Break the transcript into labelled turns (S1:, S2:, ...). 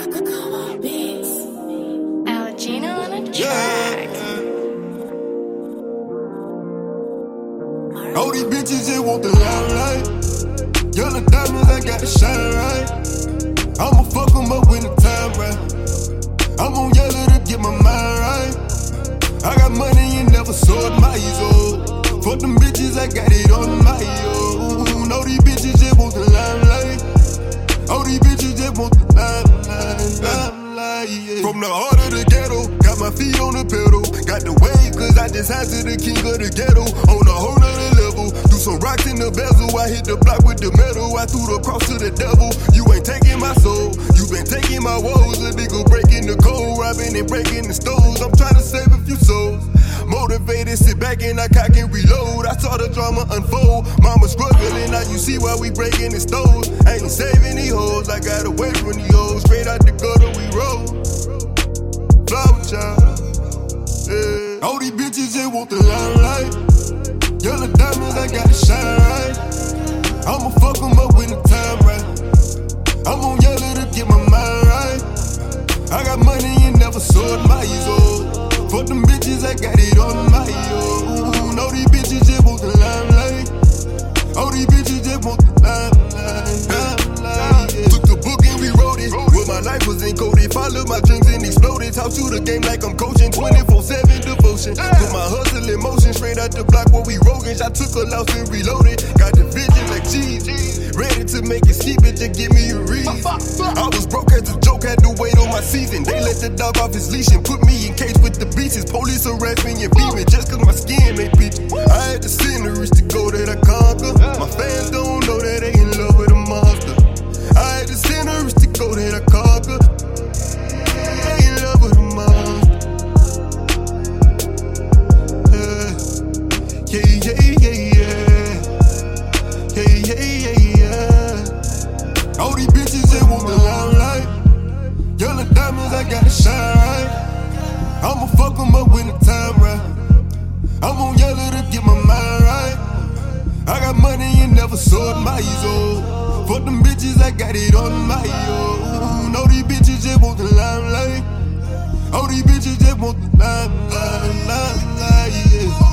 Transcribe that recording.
S1: Algina on a track.
S2: All these bitches just want the limelight. Yellow diamonds, I got to shine right. I'ma fuck 'em up when the time right. I'm gon' yellow to get my mind right. I got money and never sold my ego. Fuck them bitches, I got it on my own. All these bitches just want the limelight. All these bitches just want the limelight, yeah. From the heart of the ghetto, got my feet on the pedal. Got the wave, cause I just had to the king of the ghetto. On a whole nother level, do some rocks in the bezel. I hit the block with the metal, I threw the cross to the devil. You ain't taking my soul, you been taking my woes. A nigga breaking the code, robbing and breaking the stoves. I'm trying to save a few souls. Motivated, sit back and I cock and reload. I saw the drama unfold. Mama struggling, now you see why we breaking the stoves. Ain't saving these hoes, I got away from these hoes. Straight out the gutter we roll. Flower child, yeah. All these bitches just want the limelight. Yellow diamonds, I gotta shine right. I'ma fuck 'em up when the time right. I'm gon' yellow to get my mind right. I got money and never sold my ego. Fuck them bitches, I got it on my own. All these bitches just want the limelight. All these bitches just want the limelight. Yeah. Took the book and we wrote it. Well, my life was encoded. Followed my dreams and exploded. Talk to the game like I'm coaching. 24/7 devotion. Put my hustle in motion. Straight out the block where we roguish. I took a loss and reloaded. Got the vision like cheese. Ready to make it skip it, just give me a reason. I was broke as a joke, had to wait on my season. They let the dog off his leash and put me in cage with the beaches. Police harass me and beat me just cause my skin ain't peachy. I had the sinners to go that I conquer. My fans don't know that they in love with a monster. I had the sinners to go that I conquer. They in love with a monster. Yeah, yeah, yeah, yeah. Yeah, yeah, yeah, yeah. All these bitches just want the limelight. Yellow diamonds, I gotta shine right. I'ma fuck 'em up when the time right. I'm gon' yellow to get my mind right. I got money and never sold my ego. Fuck them bitches, I got it on my own. All these bitches just want the limelight. All these bitches just want the limelight, yeah.